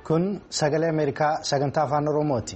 Kun sagalee Ameerikaa sagantaa afaan Oromooti.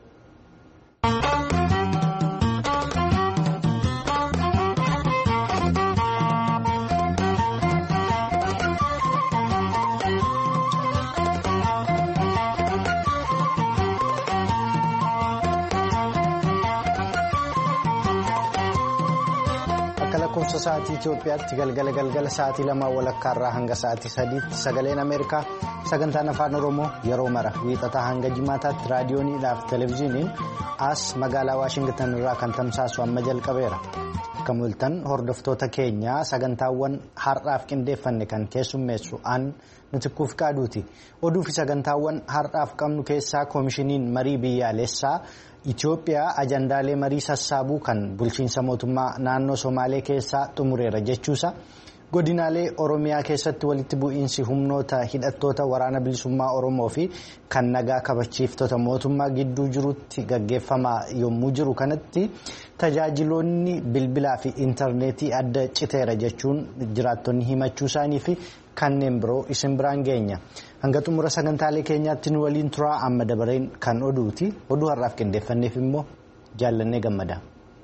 Lakkoofsa sa'aatii Itoophiyaatti galgala sa'aatii 2:00 hanga sa'aatii 3:00 sagaleen Ameerikaa sagantaan afaan Oromoo yeroo mara wiixataa hanga jimaataatti raadiyooniidhaaf televezyiiniin as magaalaa Waashingtan irraa kan tamsaasu amma jalqabeera. Akka mul'atan hordoftoota keenya sagantaawwan har'aaf qindeeffanne kan keessummeessu Nutikkuuf Qaaduuti. Oduu fi sagantaawwan har'aaf qabnu keessaa koomishiniin marii biyyaalessaa Itoophiyaa ajandaalee marii sassaabuu kan bulchiinsa mootummaa naannoo Somaalee keessaa xumureera jechuusa. Godinaalee Oromiyaa keessatti walitti bu'iinsi humnoota hidhattoota waraana bilisummaa Oromoo fi kan nagaa kabachiiftota mootummaa gidduu jirutti gaggeeffamaa yommuu jiru kanatti tajaajiloonni bilbilaa fi intarneetii adda citeera jechuun jiraattonni himachuu isaanii fi kanneen biroo isin biraan geenya. Hanga xumura sagantaalee keenyaatti nu waliin turaa amma dabareen kan oduuti. Oduu har'aaf qindeeffanneef immoo jaallannee gammada.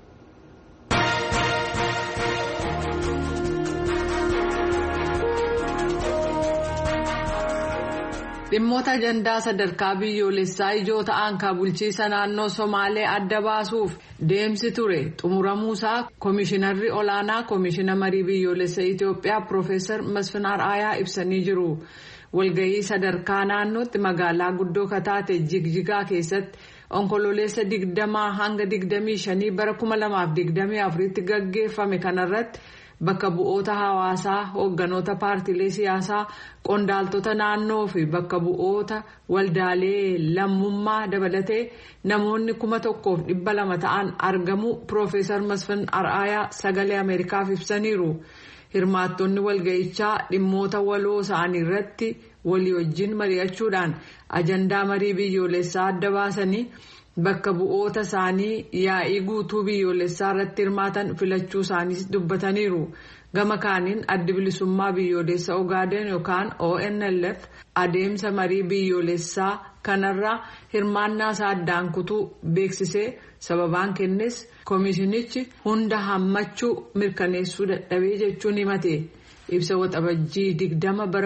Dhimmoota ajandaa sadarkaa biyyoolessaa ijoo ta'an kan bulchiinsa naannoo Somaalee adda baasuuf deemsi ture xumuramuusaa Koomishinarri olaanaa Koomishina marii biyyoolessaa Itoophiyaa Piroofeesar Masfin Araayaa ibsanii jiru. Walgahii sadarkaa naannootti magaalaa guddoo kataate Jigjigaa keessatti onkololeessa 20 hanga 25 bara 2024tti gaggeeffame kanarratti bakka bu'oota hawaasaa, hoogganoota paartiilee siyaasaa, qondaaltota naannoo fi bakka bu'oota waldaalee lammummaa dabalatee namoonni 1,200 ta'an argamu Piroofeesar Masfin Araayaa sagalee Ameerikaaf ibsaniiru. Hirmaattonni walgahichaa dhimmoota waloo isaanii irratti walii wajjin mari'achuudhaan ajandaa marii biyyoolessaa adda baasanii bakka bu'oota isaanii yaa'ii guutuu biyyoolessaa irratti hirmaatan filachuu isaaniis dubbataniiru. Gama kaaniin addi bilisummaa biyyoolessaa Ogaaden yookaan ONLF adeemsa marii biyyoolessaa kanarraa hirmaannaa isaa addaan kutuu beeksisee sababaan kennes koomishinichi hunda hammachuu mirkaneessuu dadhabee jechuun himate. Ibsa waxabajjii 20 bara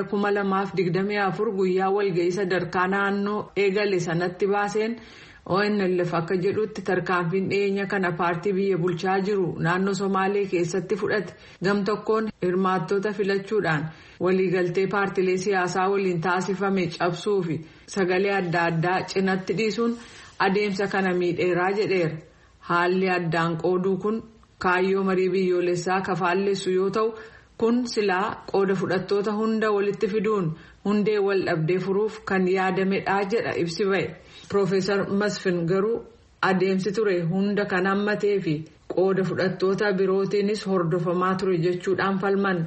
2024 guyyaa walgahii sadarkaa naannoo eegale sanatti baaseen ONLF akka jedhutti tarkaanfiin dhiyeenya kana paartii biyya bulchaa jiru naannoo Somaalee keessatti fudhate gam tokkoon hirmaattota filachuudhaan waliigaltee paartiilee siyaasaa waliin taasifame cabsuu fi sagalee adda addaa cinatti dhiisuun adeemsa kana miidheeraa jedheera. Haalli addaan qooduu kun kaayyoo marii biyyoolessaa kafaalleessu yoo ta'u kun silaa qooda fudhattoota hunda walitti fiduun hundee wal dhabdee furuuf kan yaadamedha jedha ibsi ba'e. Piroofeesar Masfin garuu adeemsi ture hunda kan hammatee fi qooda fudhattoota birootiinis hordofamaa ture jechuudhaan falman.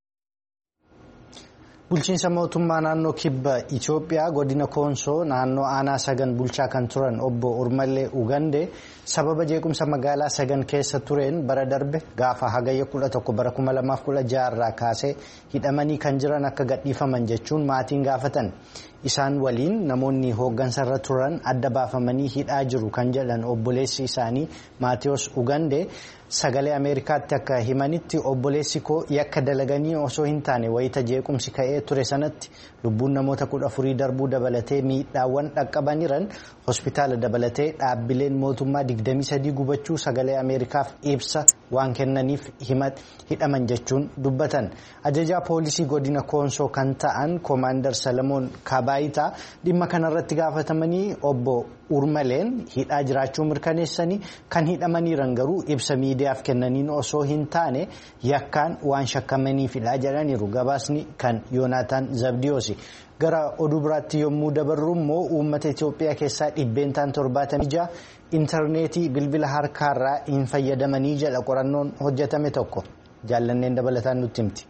Bulchiinsa mootummaa naannoo kibba Itoophiyaa godina Koonsoo naannoo aanaa Sagan bulchaa kan turan obbo Urmallee Ugandee sababa jeequmsa magaalaa Sagan keessa tureen bara darbe gaafa hagayya 11 bara 2016 irraa kaasee hidhamanii kan jiran akka gadhiifaman jechuun maatiin gaafatan. Isaan waliin namoonni hooggansarra turan adda baafamanii hidhaa jiru kan jedhan obboleessi isaanii Maatiyos Ugandee sagalee Ameerikaatti akka himanitti obboleessi koo yakka dalaganii osoo hin taane wayita jeequmsi ka'ee ture sanatti lubbuun namoota 14 darbuu dabalatee miidhaawwan dhaqqabaniiran hospitaala dabalatee dhaabbileen mootummaa 23 gubachuu sagalee Ameerikaaf ibsa waan kennaniif hidhaman jechuun dubbatan. Ajajaa poolisii godina Koonsoo kan ta'an Koomaandar Salamoon Kabaayitaa dhimma kanarratti gaafatamanii obbo Urmaleen hidhaa jiraachuu mirkaneessanii kan hidhamaniiran garuu ibsa miidiyaaf kennaniin osoo hin taane yakkaan waan shakkamaniifidha jedhaniiru. Gabaasni kan Yoonaataan Zabdiyoosi. Gara oduu biraatti yommuu dabarru immoo uummata Itoophiyaa keessaa 76 intarneetii bilbila harkaarraa hin fayyadamanii jedha qorannoon hojjetame tokko. Jaallanneen dabalataan nutti himti.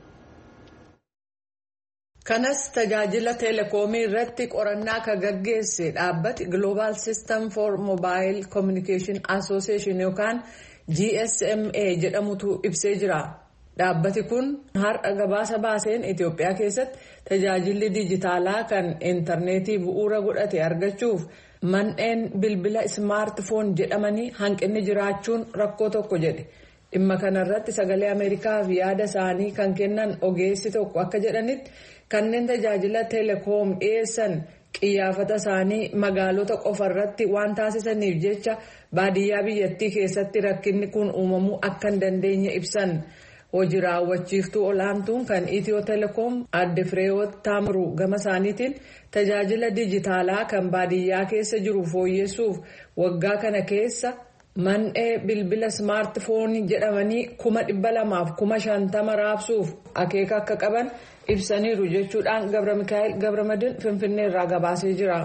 Kanas tajaajila teleekoomii irratti qorannaa kan gaggeesse dhaabbati Global System for Mobile Communication Association yookaan GSMA jedhamutu ibsee jira. Dhaabbati kun har'a gabaasa baaseen Itoophiyaa keessatti tajaajilli dijitaalaa kan intarneetii bu'uura godhate argachuuf manneen bilbila ismaartifoon jedhamanii hanqinni jiraachuun rakkoo tokko jedhe. Dhimma kanarratti sagalee Ameerikaaf yaada isaanii kan kennan ogeessi tokko akka jedhanitti kanneen tajaajila teleekoom dhiyeessan qiyyaafata isaanii magaalota qofarratti waan taasisaniif jecha baadiyyaa biyyattii keessatti rakkinni kun uumamuu akka hin dandeenye ibsan. Hojii raawwachiiftuu olaantuun kan Itiyoo Teleekoom adde Fireewoot Taamiruu gama isaaniitiin tajaajila dijitaalaa kan baadiyyaa keessa jiru fooyyessuuf waggaa kana keessa manneen bilbila ismaartifoonii jedhamanii 250,050 raabsuuf akeeka akka qaban ibsaniiru jechuudhaan Gabramadiin Finfinneerraa gabaasee jira.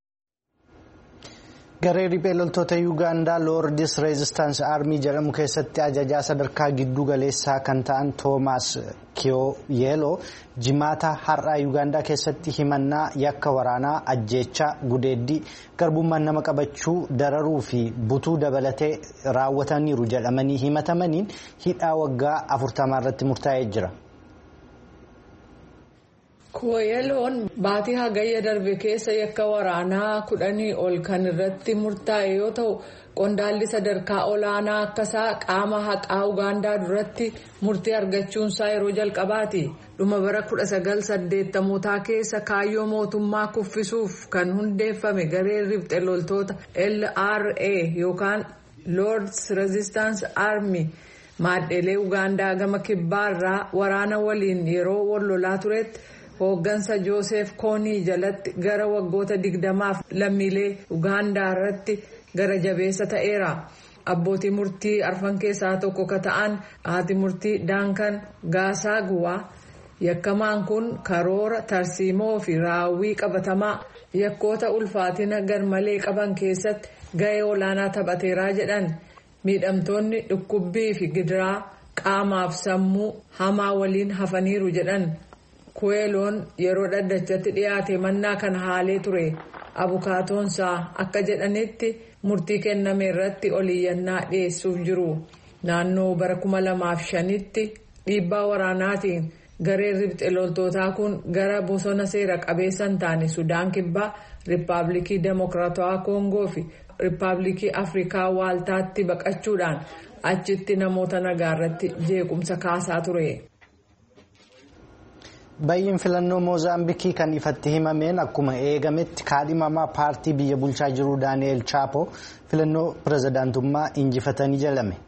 Garee riphee loltoota Yuugaandaa Lordis Reezistaansii Aarmii jedhamu keessatti ajajaa sadarkaa giddu galeessaa kan ta'an Toomaas Kiyoyeeloo jimaata har'aa Yuugaandaa keessatti himannaa yakka waraanaa ajjeechaa gudeeddii garbummaan nama qabachuu dararuu fi butuu dabalatee raawwataniiru jedhamanii himatamaniin hidhaa waggaa 40 irratti murtaa'ee jira. Kiyoyeeloon baatii hagayya darbe keessa yakka waraanaa 10 ol kan irratti murtaa'e yoo ta'u qondaalli sadarkaa olaanaa akkasaa qaama haqaa Ugaandaa duratti murtii argachuunsaa yeroo jalqabaati. Dhuma bara 1980 keessa kaayyoo mootummaa kuffisuuf kan hundeeffame garee riphee loltoota LRA yookaan Lord's Resistance Army maadhelee Ugaandaa gama kibbaarraa waraana waliin yeroo wal lolaa turetti. Hooggansa Joosef Koonii jalatti gara waggoota 20f lammiilee Ugaandaa irratti gara jabeessa ta'eera. Abbootii murtii arfan keessaa tokko ka ta'an haati murtii Daankan Gaasaaguwaa yakkamaan kun karoora tarsiimoo fi raawwii qabatamaa yakkoota ulfaatina garmalee qaban keessatti ga'ee olaanaa taphateeraa jedhan. Miidhamtoonni dhukkubbii fi gidiraa qaamaaf sammuu hamaa waliin hafaniiru jedhan. Kiyoyeeloon yeroo dhaddachatti dhiyaate mannaa kan haalee ture. Abukaatoonsaa akka jedhanitti murtii kenname irratti oliyyannaa dhiyeessuuf jiru. Naannoo bara 2005tti dhiibbaa waraanaatiin gareen riphee loltootaa kun gara bosona seera qabeessa hin taane Sudaan Kibbaa, Riippaabilikii Demokiraatawaa Koongoo fi Riippaabilikii Afrikaa Waaltaatti baqachuudhaan achitti namoota nagaa irratti jeequmsa kaasaa ture. Bayyiin filannoo Moozaambiikii kan ifatti himameen akkuma eegametti kaadhimamaa paartii biyya bulchaa jiru Daani'eel Chaapoo filannoo pirezidaantummaa injifatanii jalame.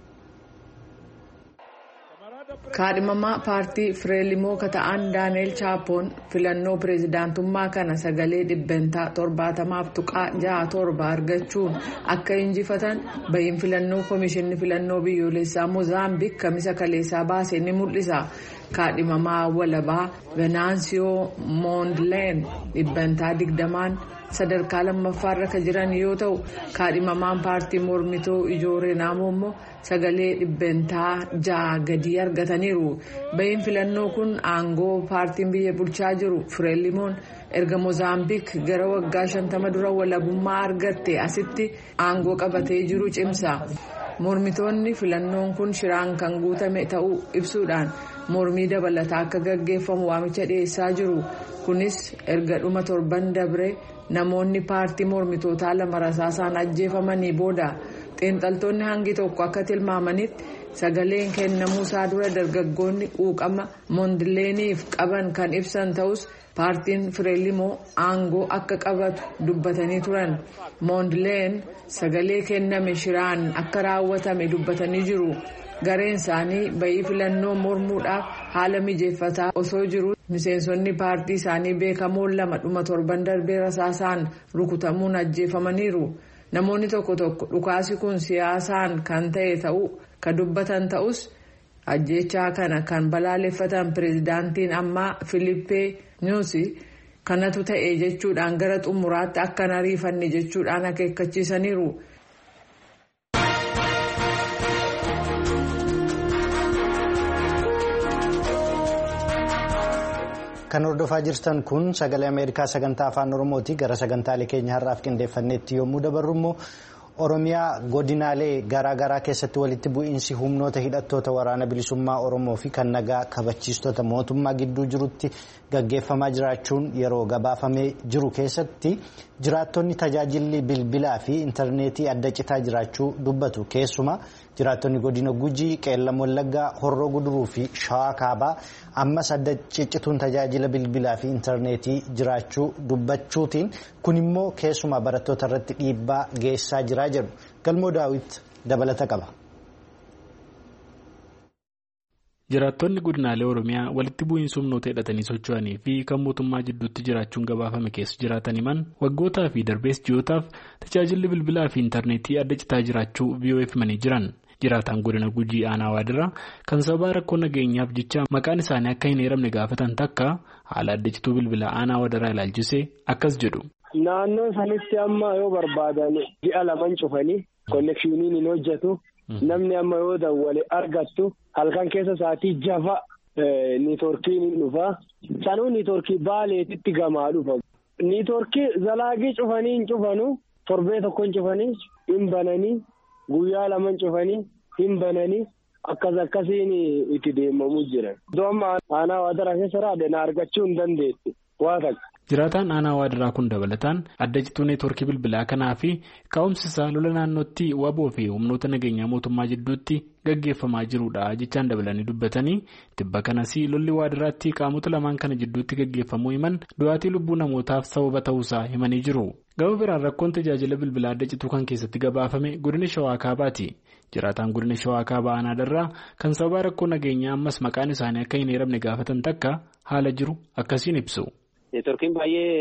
Kaadhimamaa paartii Fireelimoo ka ta'an Daani'eel Chaapoon filannoo pirezidaantummaa kana sagalee dhibbentaa 70.67 argachuun akka injifatan bayyiin filannoo komishinni filannoo biyyoolessaa Moozaambiik kamisa kaleessaa baase ni mul'isa. Kaadhimamaa walabaa Venaansiyoo Moondileen dhibbentaa 20 sadarkaa lammaffaarra ka jiran yoo ta'u kaadhimamaan paartii mormituu Ijooree Naamoo immoo sagalee dhibbentaa 6 gadi argataniiru. Bayin filannoo kun aangoo paartiin biyya bulchaa jiru Fireelimoon erga Moozaambiik gara waggaa 50 dura walabummaa argatte asitti aangoo qabatee jiru cimsa. Mormitoonni filannoon kun shiraan kan guutame ta'uu ibsuudhaan mormii dabalataa akka gaggeeffamu waamicha dhiyeessaa jiru. Kunis erga dhuma torban dabre namoonni paartii mormitootaa 2 rasaasaan ajjeefamanii booda xiinxaltoonni hangi tokko akka tilmaamanitti sagaleen kennamuusaa dura dargaggoonni quuqama Moondileeniif qaban kan ibsan ta'us paartiin Fireelimoo aangoo akka qabatu dubbatanii turan. Moondileen sagalee kenname shiraan akka raawwatame dubbatanii jiru. Gareen isaanii bayii filannoo mormuudhaaf haala mijeeffataa osoo jiru miseensonni paartii isaanii beekamoon 2 dhuma torban darbee rasaasaan rukutamuun ajjeefamaniiru. Namoonni tokko dhukaasi kun siyaasaan kan ta'e ta'uu ka dubbatan ta'us ajjeechaa kana kan balaaleffatan pirezidaantiin ammaa Filiippee Nyuusi kanatu ta'e jechuudhaan gara xumuraatti akka hin ariifanne jechuudhaan akeekkachiisaniiru. Kan hordofaa jirtan kun sagalee Ameerikaa sagantaa afaan Oromooti. Gara sagantaalee keenya har'aaf qindeeffanneetti yommuu dabarru immoo Oromiyaa godinaalee garaagaraa keessatti walitti bu'iinsi humnoota hidhattoota waraana bilisummaa Oromoo fi kan nagaa kabachiistota mootummaa gidduu jirutti gaggeeffamaa jiraachuun yeroo gabaafamee jiru keessatti jiraattonni tajaajilli bilbilaa fi intarneetii adda citaa jiraachuu dubbatu. Keessumaa jiraattonni godina Gujii, Qeellam Wallaggaa, Horroo Guduruu fi Shawaa Kaabaa ammas adda ciccituun tajaajila bilbilaa fi intarneetii jiraachuu dubbachuutiin kun immoo keessumaa barattoota irratti dhiibbaa geessaa jira jedhu. Galmoo Daawit dabalata qaba. Jiraattonni godinaalee Oromiyaa walitti bu'iinsa humnoota hidhatanii socho'anii fi kan mootummaa jidduutti jiraachuun gabaafame keessa jiraatan himan waggootaa fi darbees ji'ootaaf tajaajilli bilbilaa fi intarneetii adda citaa jiraachuu VOF himanii jiran. Jiraataan godina Gujii Aanaa Waadiraa kan sababa rakkoo nageenyaaf jecha maqaan isaanii akka hin eeramne gaafatan takka haala adda cituu bilbilaa Aanaa Waadiraa ilaalchisee akkas jedhu. Naannoo sanitti amma yoo barbaadan ji'a laman cufanii konnekshiiniin hin hojjetu. Namni amma yoo dawwale argattu halkan keessa sa'aatii jafa niitoorkiin hin dhufa. Sanuu niitoorkii baaleetitti gamaa dhufa. Niitoorkii zalaagii cufanii hin cufanu torbee tokko hin cufanii hin bananii guyyaa laman cufanii hin bananii akkasiin itti deemamu jiran. Iddoo amma Aanaa Waadiraa keessa raadana argachuu hin dandeessu waa takka. Jiraataan Aanaa Waadiraa kun dabalataan adda cituu neetwoorkii bilbilaa kanaa fi ka'umsi isaa lola naannootti waboo fi humnoota nageenyaa mootummaa jidduutti gaggeeffamaa jirudha jechaan dabalanii dubbatanii tibba kanas lolli Waadiraatti qaamota lamaan kana jidduutti gaggeeffamuu himan du'aatii lubbuu namootaaf sababa ta'uusaa himanii jiru. Gama biraan rakkoon tajaajila bilbilaa adda cituu kan keessatti gabaafame godina Shawaa Kaabaati. Jiraataan godina Shawaa Kaabaa Aanaa Darraa kan sababa rakkoo nageenyaa ammas maqaan isaanii akka hin eeramne gaafatan takka haala jiru akkasiin ibsu. Neetwoorkiin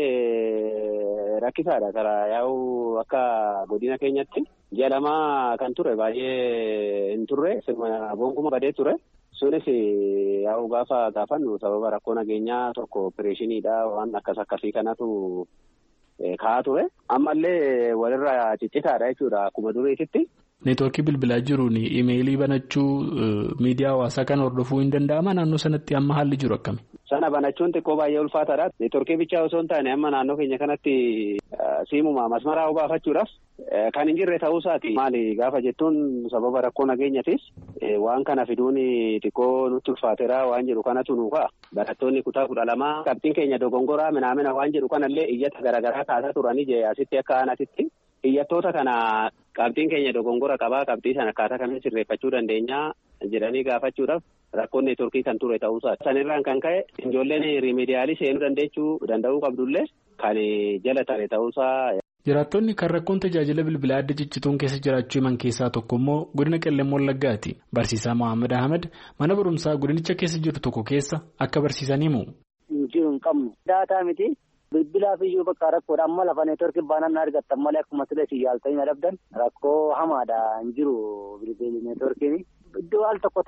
baay'ee rakkisaadha. Karaa yaa'u akka godina keenyatti ji'a lama kan ture baay'ee hin turre sirna bonkuma badee ture. Sunis yaa'u gaafa gaafannu sababa rakkoo nageenyaa tokko opereeshiniidha waan akkasii kanatu ka'aa ture. Ammallee walirra ciccitaadha jechuudha akkuma duriititti. Neetwoorkii bilbilaa jiruun imeelii banachuu miidiyaa hawaasaa kan hordofuu hin danda'ama naannoo sanatti amma haalli jiru akkami? Sana banachuun xiqqoo baay'ee ulfaataadha. Neetwoorkii bichaa osoo hin taane amma naannoo keenya kanatti siimuma masmaraa baafachuudhaaf kan hin jirre ta'uusaati. Maali gaafa jettuun sababa rakkoo nageenyaatis waan kana fiduun xiqqoo nutti ulfaateera waan jedhu kanatu nuufa. Barattoonni kutaa 12 qabxiin keenya dogongoraa minaamina waan jedhu kanallee iyyata garaagaraa kaasaa turanii asitti akka aanatitti iyyattoota kana qabxiin keenya dogongora qabaa qabxii sana akkaataa kamiin sirreeffachuu dandeenya jedhanii gaafachuudhaaf rakkoon neetwoorkii kan ture ta'uusaati. Sanirraan kan ka'e ijoolleen riimediyaalii seenuu danda'uu qabdullee kan jala tare ta'uusaa. Jiraattonni kan rakkoon tajaajila bilbilaa adda ciccituun keessa jiraachuu himan keessaa tokko immoo godina Qeellam Wallaggaati. Barsiisaa Mohaammed Ahmed mana barumsaa godinicha keessa jiru tokko keessa akka barsiisan himu. Jiru hin qabnu. Daataa miti. Bilbilaaf iyyuu bakka rakkoodha amma lafa neetwoorkii baanaan argattan malee akkuma silee si yaaltanii adabdan rakkoo hamaadha hin jiru bilbilli neetwoorkiin. Iddoo al tokko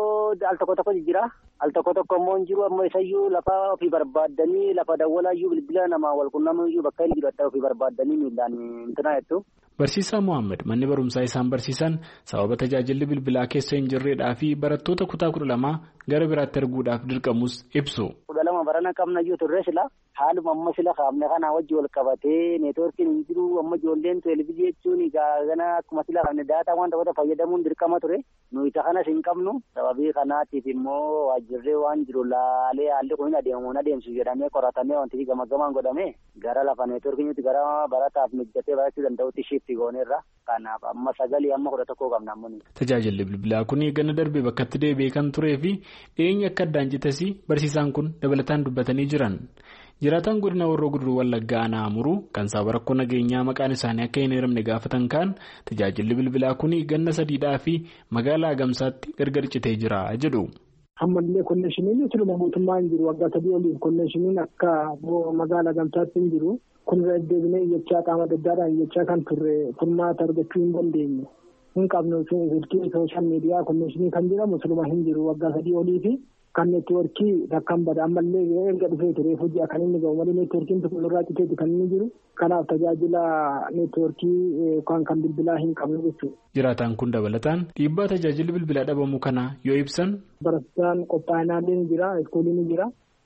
tokko jira. Al tokko immoo hin jiru amma isayyuu lafa ofii barbaaddanii lafa dawwalaayyuu bilbila namaa wal qunnamaniyyuu bakka inni jiru adda ofii barbaaddanii miilaan intina jettu. Barsiisaa Mohaammed manni barumsaa isaan barsiisan sababa tajaajilli bilbilaa keessa hin jirreedhaa fi barattoota kutaa 12 gara biraatti erguudhaaf dirqamus ibsu. 12 barana qabnayyuu turre sila haaluma amma sila kaafne kana wajji wal qabatee neetwoorkiin hin jiru amma ijoolleen televezyiinii jechuun gaagana akkuma sila kaafne daataa waan tokko fayyadamuun dirqama ture nuyi kanas hin qabnu sababii kanaatiif immoo waajjirree waan jiru laalee haalli kun adeemsu jedhamee qoratamee wanti gamaggamaan godhame gara lafa neetwoorkiitti gara barataaf mijjatee barachuu danda'utti shifti gooneerra kanaaf amma 9 amma 11 qabna ammoo. Tajaajilli bilbilaa kun ganna darbee bakkatti deebi'ee kan turee fi dhiyeenya akka addaan citesii barsiisaan kun dabalataan dubbatanii jiran. Jiraataan godina Horroo Guduruu Wallaggaa Aanaa Amuruu kan sababa rakkoo nageenyaa maqaan isaanii akka hin eeramne gaafatan kaan tajaajilli bilbilaa kun ganna 3dhaa fi magaalaa Agamsaatti gargar citee jira jedhu. Ammallee konneeshiniin siluma mootummaa hin jiru waggaa 3 oliif konneeshiniin akka magaalaa Agamsaatti hin jiru. Kun deddeebinee iyyachaa qaama daddaadhaan iyyachaa kan turre furmaata argachuu hin dandeenye. Hin qabnu sooshaal miidiyaa konneeshinii kan jedhamu siluma hin jiru waggaa 3 oliifi. Kan neetwoorkii takkaan bada ammallee erga dhufee ture hojii akka inni gahu malee neetwoorkiin tokko irraa citeetti kan inni jiru. Kanaaf tajaajila neetwoorkii kan bilbilaa hin qabnu jechuudha. Jiraataan kun dabalataan dhiibbaa tajaajilli bilbilaa dhabamuu kana yoo ibsan. Barsiisaan qophaa'inaallee ni jira, iskooliin ni jira.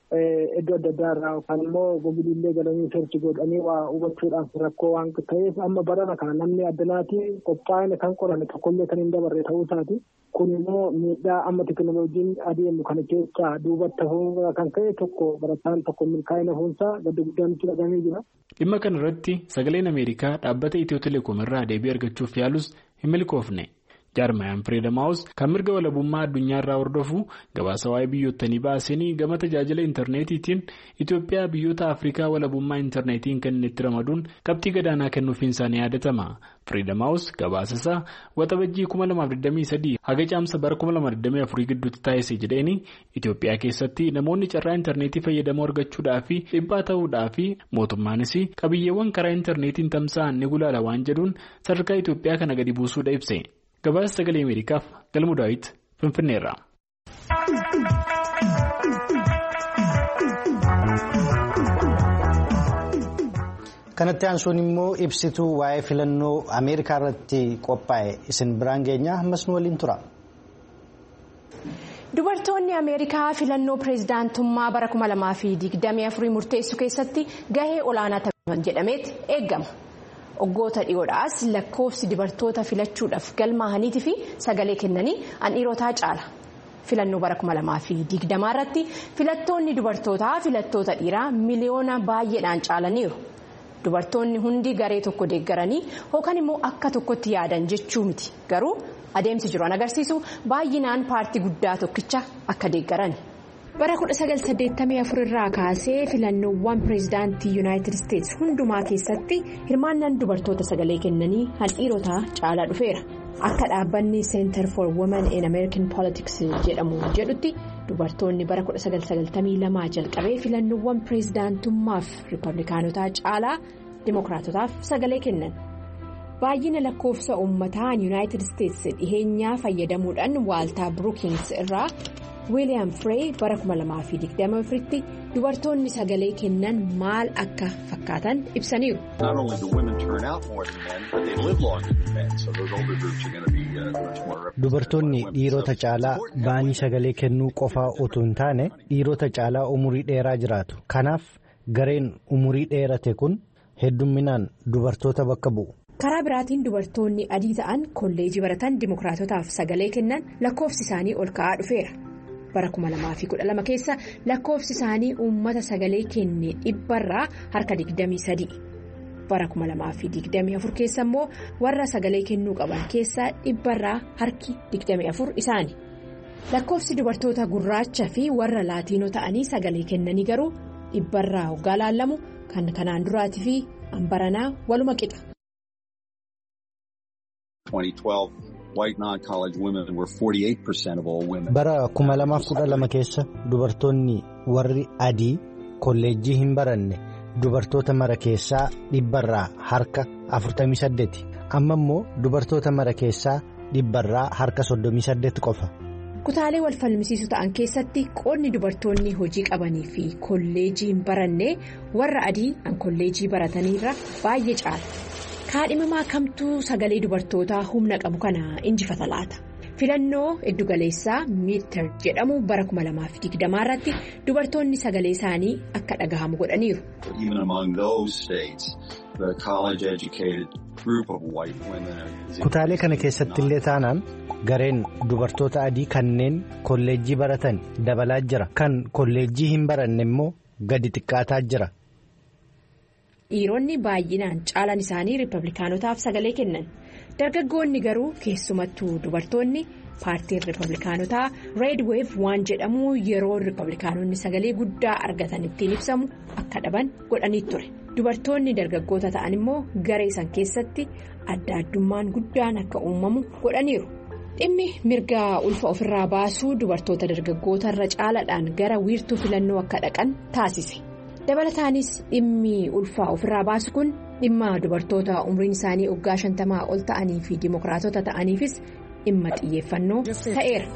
iddoo adda addaa irraa yookaan immoo googiliillee galanii seerchi godhanii waa hubachuudhaaf rakkoo waan ta'eef amma barana kana namni addunyaatti qophaa'ina kan qoran tokkollee kan hin dabarre ta'uu isaati. Kun immoo miidhaa amma teekinooloojiin adeemu kana keessaa duubatti hafuu kan ka'e tokko barataan tokko milkaa'ina fuunsaa gadda guddaan itti dhagamee jira. Dhimma kana irratti sagaleen Ameerikaa dhaabbata Itiyoo Telekoom irraa deebii argachuuf yaalus hin milkoofne. Jaarmayaan Freedom House kan mirga walabummaa addunyaa irraa hordofu gabaasa waa'ee biyyootanii baasanii gama tajaajila intarneetiitiin Itoophiyaa biyyoota Afrikaa walabummaa intarneetiin kennitti ramaduun qabxii gadaanaa kennuufiin isaanii yaadatama. Freedom House gabaasa isaa waxabajjii 2023 haga caamsa bara 2024 gidduutti taasise jedheeni Itoophiyaa keessatti namoonni carraa intarneetii fayyadamoo argachuudhaa fi dhibbaa ta'uudhaa fi mootummaanis qabiyyeewwan karaa intarneetiin tamsa'an ni gulaala waan jedhuun sadarkaa Itoophiyaa kana gadi buusuudha ibse. Gabaasa sagalee Ameerikaaf Galmuu Daawit Finfinneerra. Kanatti aansuun immoo ibsituu waa'ee filannoo Ameerikaa irratti qophaa'e isin biraan geenya ammas nu waliin tura. Dubartoonni Ameerikaa filannoo pireezidaantummaa bara 2024 murteessuu keessatti gahee olaanaa taphatan jedhameet eegama. Waggoota dhiyoodhaas lakkoofsi dubartoota filachuudhaaf galmaa'aniitii fi sagalee kennanii dhiirotaa caala. Filannoo bara 2020 irratti filattoonni dubartootaa filattoota dhiiraa miliyoona baay'eedhaan caalaniiru. Dubartoonni hundi garee tokko deeggaranii yookaan immoo akka tokkotti yaadan jechuu miti. Garuu adeemsi jiru agarsiisu baay'inaan paartii guddaa tokkicha akka deeggaran. Bara 1984 irraa kaasee filannoowwan pireezidaantii Yuunaayitid Isteetsi hundumaa keessatti hirmaannaan dubartoota sagalee kennanii dhiirotaa caalaa dhufeera. Akka dhaabbanni Center for Women in American Politics jedhamu jedhutti dubartoonni bara 1992 jalqabee filannoowwan pireezidaantummaaf riippablikaanotaa caalaa dimokiraatotaaf sagalee kennan. Baay'ina lakkoofsa uummataan Yuunaayitid Isteetsi dhiheenyaa fayyadamuudhaan waaltaa Brookings irraa William Frey bara 2024tti dubartoonni sagalee kennan maal akka fakkaatan ibsaniiru. Dubartoonni dhiirota caalaa baanii sagalee kennuu qofaa otoo hin taane dhiirota caalaa umurii dheeraa jiraatu. Kanaaf gareen umurii dheerate kun heddumminaan dubartoota bakka bu'u. Karaa biraatiin dubartoonni adii ta'an kolleejii baratan dimokiraatotaaf sagalee kennan lakkoofsi isaanii ol ka'aa dhufeera. Bara 2012 keessa lakkoofsi isaanii uummata sagalee kenne dhibbarraa harka 23. Bara 2024 keessa immoo warra sagalee kennuu qaban keessaa dhibbarraa harki 24 isaani. Lakkoofsi dubartoota gurraacha fi warra laatiinoo ta'anii sagalee kennanii garuu dhibbarraa hoggaa laallamu kan kanaan duraatii fi ambaranaa waluma qixa. Bara 2012 keessa dubartoonni warri adii kolleejjii hin baranne dubartoota mara keessaa dhibbarraa harka 48. Amma immoo dubartoota mara keessaa dhibbarraa harka 38 qofa. Kutaalee wal falmisiisu ta'an keessatti qoodni dubartoonni hojii qabanii fi kolleejii hin baranne warra adii kan kolleejii barataniirra baay'ee caala. Kaadhimamaa kamtuu sagalee dubartootaa humna qabu kana injifata laata. Filannoo iddugaleessaa miitar jedhamu bara 2020 irratti dubartoonni sagalee isaanii akka dhagahamu godhaniiru. Kutaalee kana keessatti illee taanaan gareen dubartoota adii kanneen kolleejjii baratan dabalaa jira. Kan kolleejjii hin baranne immoo gadi xiqqaataa jira. Dhiironni baay'inaan caalan isaanii riippablikaanotaaf sagalee kennan. Dargaggoonni garuu keessumattuu dubartoonni paartiin riippablikaanotaa Red Wave waan jedhamu yeroo riippablikaanonni sagalee guddaa argatan ittiin ibsamu akka dhaban godhanii ture. Dubartoonni dargaggoota ta'an immoo garee san keessatti adda addummaan guddaan akka uumamu godhaniiru. Dhimmi mirga ulfa ofirraa baasuu dubartoota dargaggoota irra caalaadhaan gara wiirtuu filannoo akka dhaqan taasise. Dabalataanis dhimmi ulfaa ofirraa baasu kun dhimma dubartoota umriin isaanii waggaa 50 ol ta'anii fi dimokiraatota ta'aniifis dhimma xiyyeeffannoo ta'eera.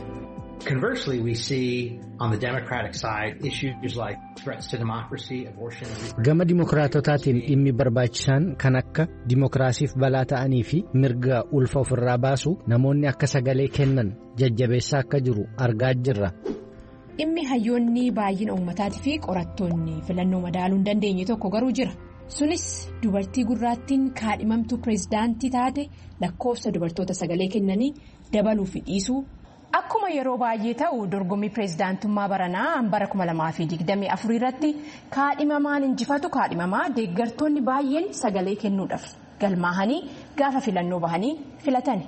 Gama dimokiraatotaatiin dhimmi barbaachisaan kan akka dimokiraasiif balaa ta'anii fi mirga ulfa ofirraa baasu namoonni akka sagalee kennan jajjabeessaa akka jiru argaa jirra. dhimmi hayyoonni baay'ina uummataatii fi qorattoonni filannoo madaaluu hin dandeenye tokko garuu jira. Sunis dubartii gurraattiin kaadhimamtuu pireezidaantii taate lakkoofsa dubartoota sagalee kennanii dabaluu fi dhiisuu. Akkuma yeroo baay'ee ta'u dorgommii pireezidaantummaa baranaa bara 2024 irratti kaadhimamaan injifatu kaadhimamaa deeggartoonni baay'een sagalee kennuudhaaf galmaahanii gaafa filannoo bahanii filatani.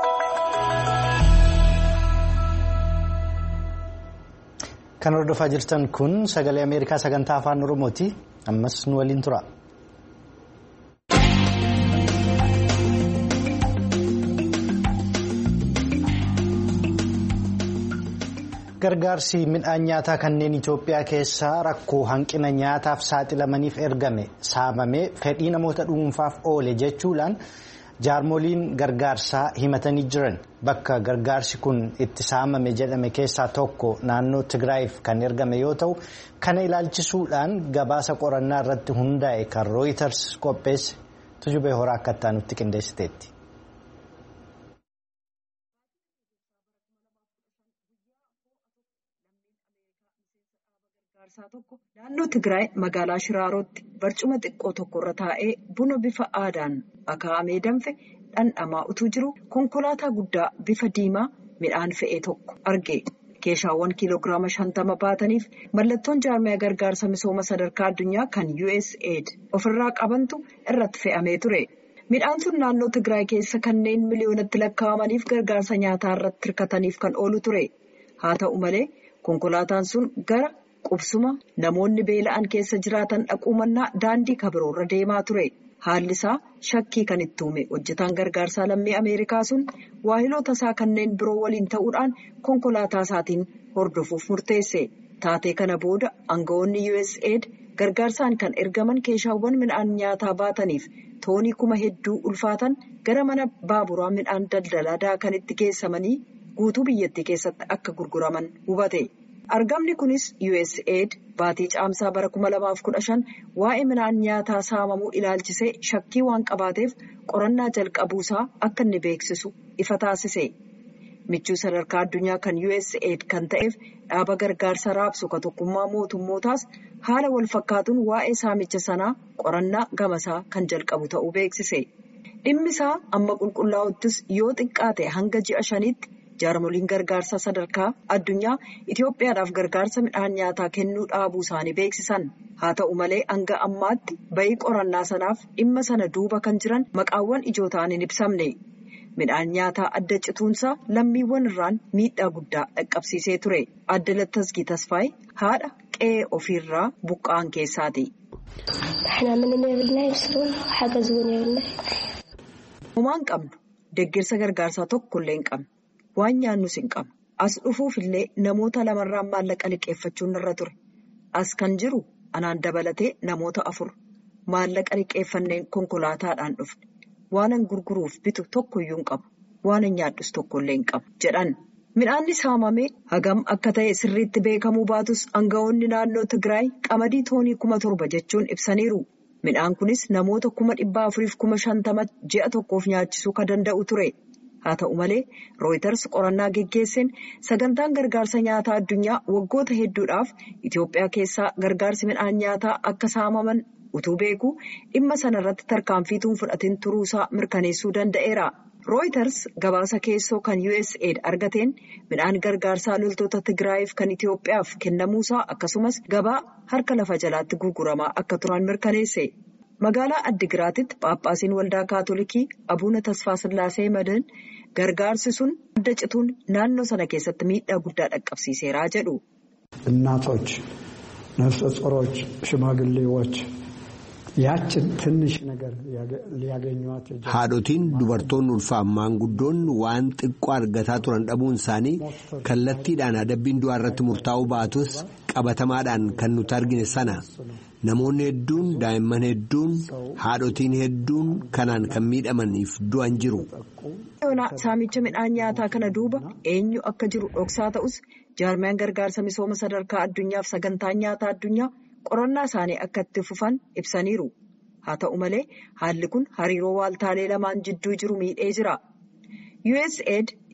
Kan hordofaa jirtan kun sagalee Ameerikaa sagantaa afaan Oromooti. Ammas nu waliin tura. Gargaarsi midhaan nyaataa kanneen Itoophiyaa keessaa rakkoo hanqina nyaataaf saaxilamaniif ergame saamamee fedhii namoota dhuunfaaf oole jechuudhaan jaarmoliin gargaarsaa himatanii jiran. Bakka gargaarsi kun itti saamame jedhame keessaa tokko naannoo Tigraayiif kan ergame yoo ta'u, kana ilaalchisuudhaan gabaasa qorannaa irratti hundaa'e kan Reuters qopheesse Tujubee Horaa akka itti qindeessiteetti. Naannoo Tigraay magaalaa Shiraarootti barcuma xiqqoo tokkorra taa'ee buna bifa aadaan akaa'amee danfe dhandhamaa utuu jiru konkolaataa guddaa bifa diimaa midhaan fe'ee tokko arge. Keeshaawwan kiiloogiraama 50 baataniif mallattoon jaarmiyaa gargaarsa misooma sadarkaa addunyaa kan USAID ofirraa qabantu irratti fe'amee ture. Midhaan sun naannoo Tigraay keessa kanneen miliyoonatti lakkaa'amaniif gargaarsa nyaataa irratti hirkataniif kan oolu ture. Haa ta'u malee konkolaataan sun gara qubsuma namoonni beela'an keessa jiraatan dhaquu mannaa daandii kabiroorra deemaa ture. Haalli isaa shakkii kan itti uume hojjetaan gargaarsaa lammii Ameerikaa sun waahiloota isaa kanneen biroo waliin ta'uudhaan konkolaataa isaatiin hordofuuf murteesse. Taatee kana booda aangawoonni USAID gargaarsaan kan ergaman keeshaawwan midhaan nyaataa baataniif toonii 1,000 ulfaatan gara mana baaburaa midhaan daldalaa daakanitti geessamanii guutuu biyyattii keessatti akka gurguraman hubate. Argamni kunis USAID baatii caamsaa bara 2015 waa'ee midhaan nyaataa saamamuu ilaalchisee shakkii waan qabaateef qorannaa jalqabuusaa akka inni beeksisu ifa taasise. Michuu sadarkaa addunyaa kan USAID kan ta'eef dhaaba gargaarsa raabsu ka tokkummaa mootummootaas haala wal fakkaatuun waa'ee saamicha sanaa qorannaa gamasaa kan jalqabu ta'uu beeksise. Dhimmi isaa amma qulqullaa'uttis yoo xiqqaate hanga ji'a 5tti. Jaarmoliin gargaarsa sadarkaa addunyaa Itoophiyaadhaaf gargaarsa midhaan nyaataa kennuu dhaabuu isaanii beeksisan. Haa ta'u malee hanga ammaatti bayii qorannaa sanaaf dhimma sana duuba kan jiran maqaawwan ijoo ta'an hin ibsamne. Midhaan nyaataa adda cituunsaa lammiiwwan irraan miidhaa guddaa dhaqqabsiisee ture. Adda Lattasgii Tasfaayee haadha qe'ee ofiirraa buqqa'an keessaati. Homaan qabnu deeggarsa gargaarsaa tokkollee hin qabnu. Waan nyaannus hin qabnu. As dhufuuf illee namoota lamarraan maallaqa liqeeffachuun irra ture. As kan jiru anaan dabalatee namoota 4 maallaqa liqeeffanneen konkolaataadhaan dhufne. Waanan gurguruuf bitu tokkoyyuu hin qabu. Waanan nyaadhus tokkollee hin qabu jedhan. Midhaanni saamamee hagam akka ta'e sirriitti beekamuu baatus aangawoonni naannoo Tigraay qamadii toonii 7,000 jechuun ibsaniiru. Midhaan kunis namoota 450,000 ji'a tokkoof nyaachisuu kan danda'u ture. Haa ta'u malee Reuters qorannaa geggeesseen sagantaan gargaarsa nyaataa addunyaa waggoota hedduudhaaf Itoophiyaa keessaa gargaarsi midhaan nyaataa akka saamaman utuu beeku dhimma sana irratti tarkaanfiituun fudhatiin turuusaa mirkaneessuu danda'eera. Reuters gabaasa keessoo kan USAID argateen midhaan gargaarsaa loltoota Tigraayiif kan Itoophiyaaf kennamuusaa akkasumas gabaa harka lafa jalaatti gurguramaa akka turan mirkaneesse. Magaalaa Addigiraatitti Phaaphaasiin waldaa Kaatolikii Abuuna Tasfaa Sillaasee Madan gargaarsi sun adda cituun naannoo sana keessatti miidhaa guddaa dhaqqabsiiseera jedhu. እናቶች ነፍሰ ጡሮች ሽማግሌዎች ያችን ትንሽ ነገር ሊያገኙት haadhotiin dubartoonni ulfaan maanguddoonni waan xiqqoo argataa turan dhabuun isaanii kallattiidhaan adabbiin du'aa irratti murtaa'uu baatus qabatamaadhaan kan nuti argine sana namoonni hedduun daa'imman hedduun haadhotiin hedduun kanaan kan miidhamaniif du'an jiru. Saamicha midhaan nyaataa kana duuba eenyu akka jiru dhoksaa ta'us jaarmiyaan gargaarsa misooma sadarkaa addunyaaf sagantaan nyaataa addunyaa qorannaa isaanii akka itti fufan ibsaniiru. Haa ta'u malee haalli kun hariiroo waaltaalee lamaan jidduu jiru miidhee jira. USAID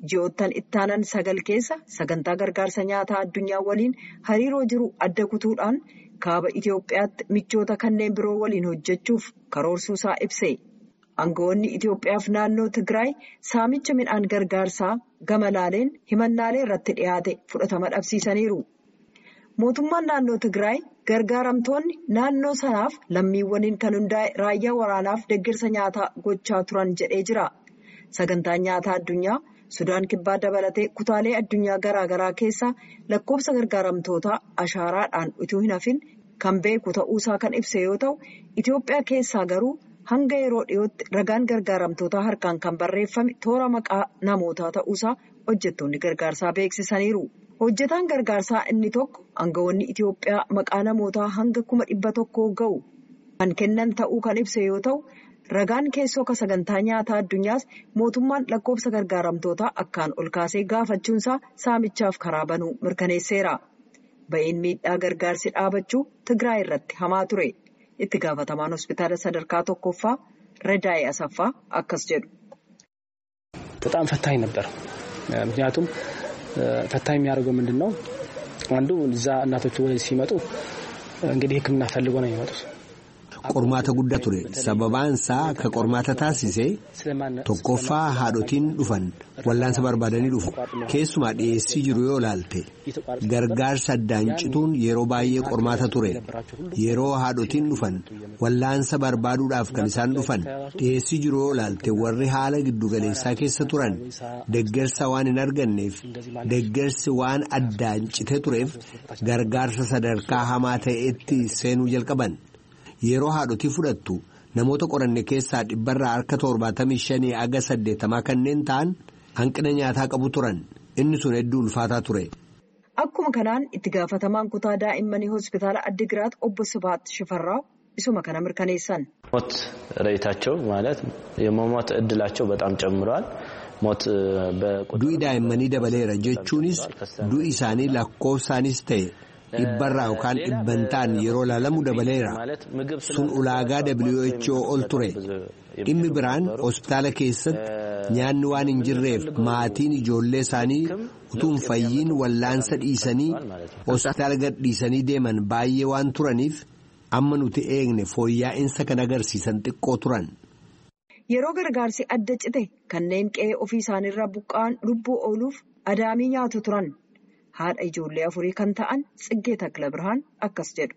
ji'oottan ittaanan 9 keessa sagantaa gargaarsa nyaataa addunyaa waliin hariiroo jiru adda kutuudhaan kaaba Itoophiyaatti michoota kanneen biroo waliin hojjechuuf karoorsuusaa ibse. Aangawoonni Itoophiyaaf naannoo Tigraay saamicha midhaan gargaarsaa gama laaleen himannaalee irratti dhiyaate fudhatama dhabsiisaniiru. Mootummaan naannoo Tigraay gargaaramtoonni naannoo sanaaf lammiiwwaniin kan hundaa'e raayyaa waraanaaf deeggarsa nyaataa gochaa turan jedhee jira. Sagantaan nyaataa addunyaa Sudaan kibbaa dabalatee kutaalee addunyaa garaagaraa keessaa lakkoofsa gargaaramtootaa ashaaraadhaan utuu hin hafin kan beeku ta'uusaa kan ibse yoo ta'u, Itoophiyaa keessaa garuu hanga yeroo dhiyootti ragaan gargaaramtootaa harkaan kan barreeffame toora maqaa namootaa ta'uusaa hojjettoonni gargaarsaa beeksisaniiru. Hojjetaan gargaarsaa inni tokko aangawoonni Itoophiyaa maqaa namootaa hanga 100,000 ga'u kan kennan ta'uu kan ibse yoo ta'u, ragaan keessoo ka sagantaa nyaataa addunyaas mootummaan lakkoofsa gargaaramtootaa akkaan ol kaasee gaafachuunsaa saamichaaf karaa banuu mirkaneesseera. Ba'iin miidhaa gargaarsi dhaabachuu Tigraay irratti hamaa ture. Itti gaafatamaan hospitaala sadarkaa 1ffaa Redaay Asaffaa akkas jedhu. በጣም ፈታኝ ነበር። ምክንያቱም ፈታኝ የሚያደርገው ምንድነው? አንዱ እዛ እናቶች ወደ ሲመጡ እንግዲህ ሕክምና ፈልጎ ነው የሚመጡት። qormaata guddaa ture sababaan isaa ka qormaata taasise tokkoffaa haadhotiin dhufan wallaansa barbaadanii dhufu keessumaa dhiyeessii jiru yoo ilaalte gargaarsa addaan cituun yeroo baay'ee qormaata ture yeroo haadhotiin dhufan wallaansa barbaaduudhaaf kan isaan dhufan dhiyeessii jiru yoo ilaalte warri haala giddugaleessaa keessa turan deeggarsa waan hin arganneef deeggarsi waan addaan cite tureef gargaarsa sadarkaa hamaa ta'etti seenuu jalqaban. Yeroo haadhotii fudhattu namoota qoranne keessaa 75% hanga 80 kanneen ta'an hanqina nyaataa qabu turan inni sun hedduu ulfaataa ture. Akkuma kanaan itti gaafatamaan kutaa daa'immanii hospitaala Addigiraat obbo Sibaat Shifarraaw isuma kana mirkaneessan. ሞት ረይታቸው ማለት የመሞት እድላቸው በጣም ጨምሯል. ሞት du'i daa'immanii dabaleera jechuunis du'i isaanii lakkoofsaanis ta'e. dhibbarraa yookaan dhibbantaan yeroo laalamu dabaleera sun ulaagaa WHO ol ture dhimmi biraan hospitaala keessatti nyaanni waan hin jirreef maatiin ijoollee isaanii utuu hin fayyiin wallaansa dhiisanii hospitaala gad dhiisanii deeman baay'ee waan turaniif amma nuti eegne fooyya'insa kan agarsiisan xiqqoo turan. Yeroo gargaarsi adda cite kanneen qe'ee ofii isaaniirraa buqqa'an lubbuu ooluuf adaamii nyaatu turan. Haadha ijoollee 4 kan ta'an Tsiggee Takla Birhaan akkas jedhu.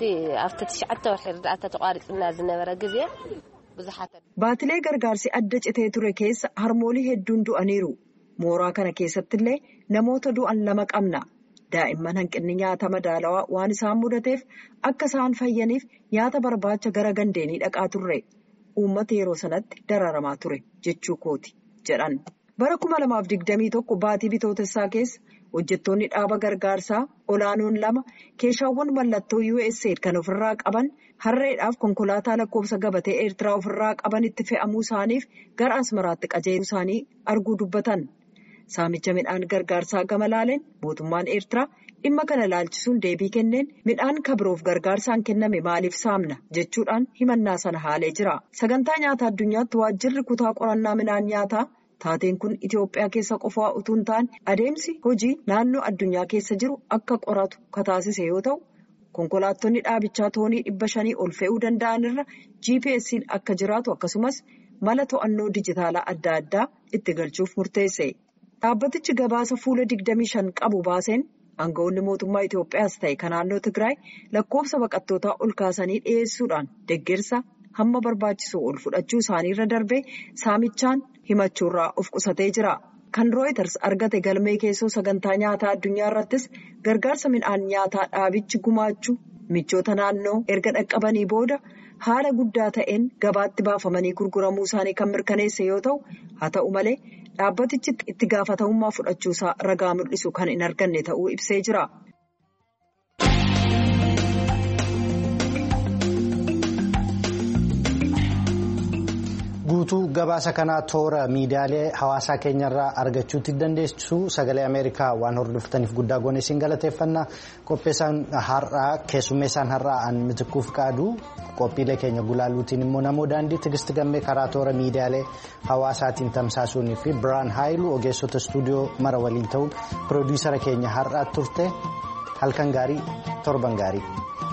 Baatilee gargaarsi adda citee ture keessa harmoolii hedduun du'aniiru. Mooraa kana keessatti illee namoota du'an 2 qabna. Daa'imman hanqinni nyaata madaalawaa waan isaan mudateef akka isaan fayyaniif nyaata barbaacha gara gandeenii dhaqaa turre. Uummata yeroo sanatti dararamaa ture jechuu kooti jedhan. Bara 2021 baatii bitootessaa keessa hojjettoonni dhaaba gargaarsaa olaanoon 2 keeshaawwan mallattoo USAID kan ofirraa qaban harreedhaaf konkolaataa lakkoofsa gabatee Eertiraa ofirraa qaban itti fe'amuu isaaniif gara Asmaraatti qajeeluu isaanii arguu dubbatan. Saamicha midhaan gargaarsaa gama laaleen mootummaan Eertiraa dhimma kana laalchisuun deebii kenneen midhaan kabiroof gargaarsaan kenname maaliif saamna jechuudhaan himannaa sana haalee jira. Sagantaa nyaataa addunyaatti waajjirri kutaa qorannaa midhaan nyaataa taateen kun Itoophiyaa keessa qofaa utuu hin taane adeemsi hojii naannoo addunyaa keessa jiru akka qoratu kataasise yoo ta'u konkolaattonni dhaabichaa toonii 500 ol fe'uu danda'an irra GPS'n akka jiraatu akkasumas mala to'annoo dijitaalaa adda addaa itti galchuuf murteesse. Dhaabbatichi gabaasa fuula 25 qabu baaseen aangawoonni mootummaa Itoophiyaas ta'e kan naannoo Tigraay lakkoofsa baqattootaa ol kaasanii dhiyeessuudhaan deeggarsa hamma barbaachisu ol fudhachuu isaaniirra darbee saamichaan himachuurraa of qusatee jira. Kan Reuters argate galmee keessoo sagantaa nyaataa addunyaa irrattis gargaarsa midhaan nyaataa dhaabichi gumaachuu michoota naannoo erga dhaqqabanii booda haala guddaa ta'een gabaatti baafamanii gurguramuu isaanii kan mirkaneesse yoo ta'u haa ta'u malee dhaabbatichi itti gaafatamummaa fudhachuusaa ragaa mul'isu kan hin arganne ta'uu ibsee jira. guutuu gabaasa kanaa toora miidiyaalee hawaasaa keenyarraa argachuutti dandeessu. Sagalee Ameerikaa waan hordoftaniif guddaa goone isin galateeffannaa. Qopheessaan har'aa keessummeessaan har'aa an mitikuuf qaadu qophiilee keenya gulaaluutiin immoo namoo daandii Tigisti Gammee karaa toora miidiyaalee hawaasaatiin tamsaasuunii fi Biraan Haayiluu ogeessota istuudiyoo mara waliin ta'uun piroodiisara keenya har'aa turte halkan gaarii torban gaarii.